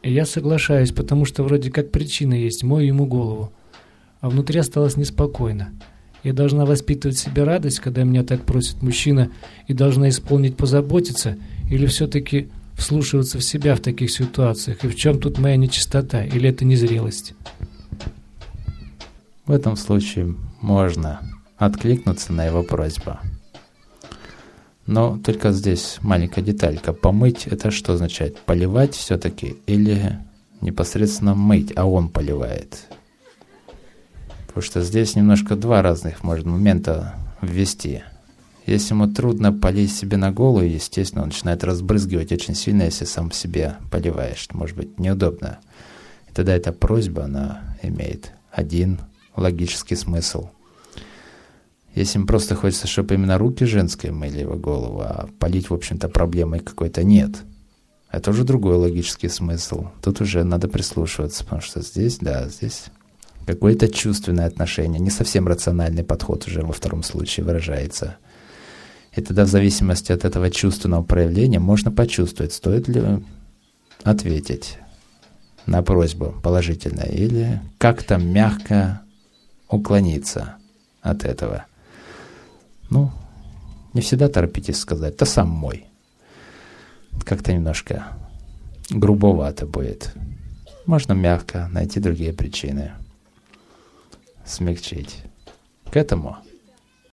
И я соглашаюсь, потому что вроде как причина есть, мою ему голову. А внутри осталось неспокойно. Я должна воспитывать в себе радость, когда меня так просит мужчина, и должна исполнить, позаботиться, или все-таки вслушиваться в себя в таких ситуациях? И в чем тут моя нечистота, или это незрелость? В этом случае можно откликнуться на его просьбу. Но только здесь маленькая деталька. Помыть — это что означает? Поливать все-таки или непосредственно мыть, а он поливает? Потому что здесь немножко два разных можно момента ввести. Если ему трудно полить себе на голову, естественно, он начинает разбрызгивать очень сильно, если сам себе поливаешь. Может быть, неудобно. И тогда эта просьба, она имеет один логический смысл. Если им просто хочется, чтобы именно руки женские мыли его голову, а полить, в общем-то, проблемы какой-то нет. Это уже другой логический смысл. Тут уже надо прислушиваться, потому что здесь, да, здесь какое-то чувственное отношение, не совсем рациональный подход уже во втором случае выражается. И тогда в зависимости от этого чувственного проявления можно почувствовать, стоит ли ответить на просьбу положительно или как-то мягко уклониться от этого. Ну, не всегда торопитесь сказать, да сам мой. Как-то немножко грубовато будет. Можно мягко найти другие причины. Смягчить. К этому